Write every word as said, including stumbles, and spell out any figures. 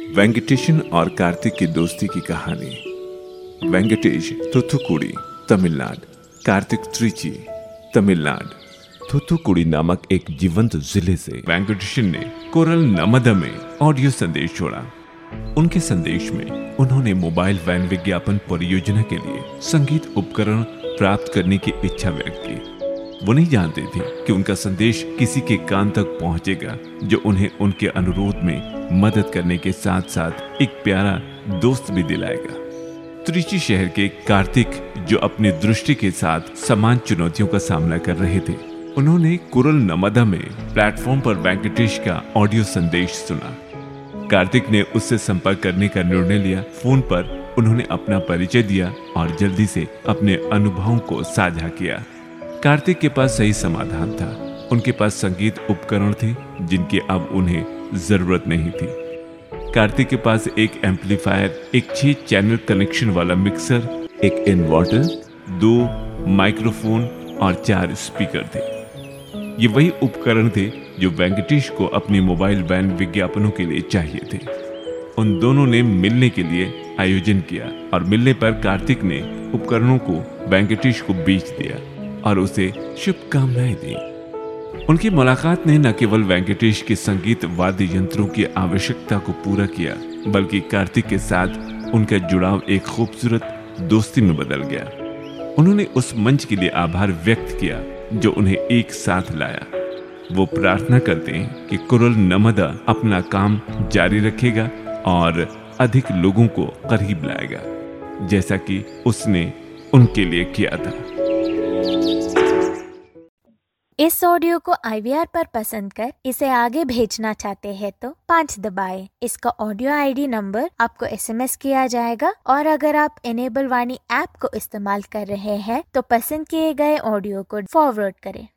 वेंकटेशन और कार्तिक की दोस्ती की कहानी। वेंकटेश थूथुकुडी तमिलनाडु, कार्तिक त्रिची तमिलनाडु। थूथुकुडी नामक एक जीवंत जिले से वेंकटेशन ने कोरल नमदा में ऑडियो संदेश छोड़ा। उनके संदेश में उन्होंने मोबाइल वैन विज्ञापन परियोजना के लिए संगीत उपकरण प्राप्त करने की इच्छा व्यक्त की। वो नहीं जानते थे कि उनका संदेश किसी के कान तक पहुंचेगा जो उन्हें उनके अनुरोध में मदद करने के साथ साथ एक प्यारा दोस्त भी दिलाएगा। त्रिची शहर के कार्तिक, जो अपनी दृष्टि के साथ समान चुनौतियों का सामना कर रहे थे, उन्होंने कोरल नमदा में प्लेटफॉर्म पर वेंकटेश का ऑडियो संदेश सुना। कार्तिक ने उससे संपर्क करने का निर्णय लिया। फोन पर उन्होंने अपना परिचय दिया और जल्दी से अपने अनुभवों को साझा किया। कार्तिक के पास सही समाधान था। उनके पास संगीत उपकरण थे जिनकी अब उन्हें जरूरत नहीं थी। कार्तिक के पास एक एम्पलीफायर, एक छह चैनल कनेक्शन वाला मिक्सर, एक इन्वर्टर, दो माइक्रोफोन और चार स्पीकर थे। ये वही उपकरण थे जो वेंकटेश को अपनी मोबाइल वैन विज्ञापनों के लिए चाहिए थे। उन दोनों ने मिलने के लिए आयोजन किया और मिलने पर कार्तिक ने उपकरणों को वेंकटेश को बेच दिया और उसे शुभकामनाएं दी। उनकी मुलाकात ने न केवल वेंकटेश के संगीत वाद्य यंत्रों की आवश्यकता को पूरा किया, बल्कि कार्तिक के साथ उनका जुड़ाव एक खूबसूरत दोस्ती में बदल गया। उन्होंने उस मंच के लिए आभार व्यक्त किया जो उन्हें एक साथ लाया। वो प्रार्थना करते हैं कि कोरल नमदा अपना काम जारी रखेगा और अधिक लोगों को करीब लाएगा, जैसा कि उसने उनके लिए किया था। इस ऑडियो को आई वी आर पर पसंद कर इसे आगे भेजना चाहते हैं तो पाँच दबाएं। इसका ऑडियो आई डी नंबर आपको एस एम एस किया जाएगा और अगर आप इनेबल वाणी ऐप को इस्तेमाल कर रहे हैं तो पसंद किए गए ऑडियो को फॉरवर्ड करें।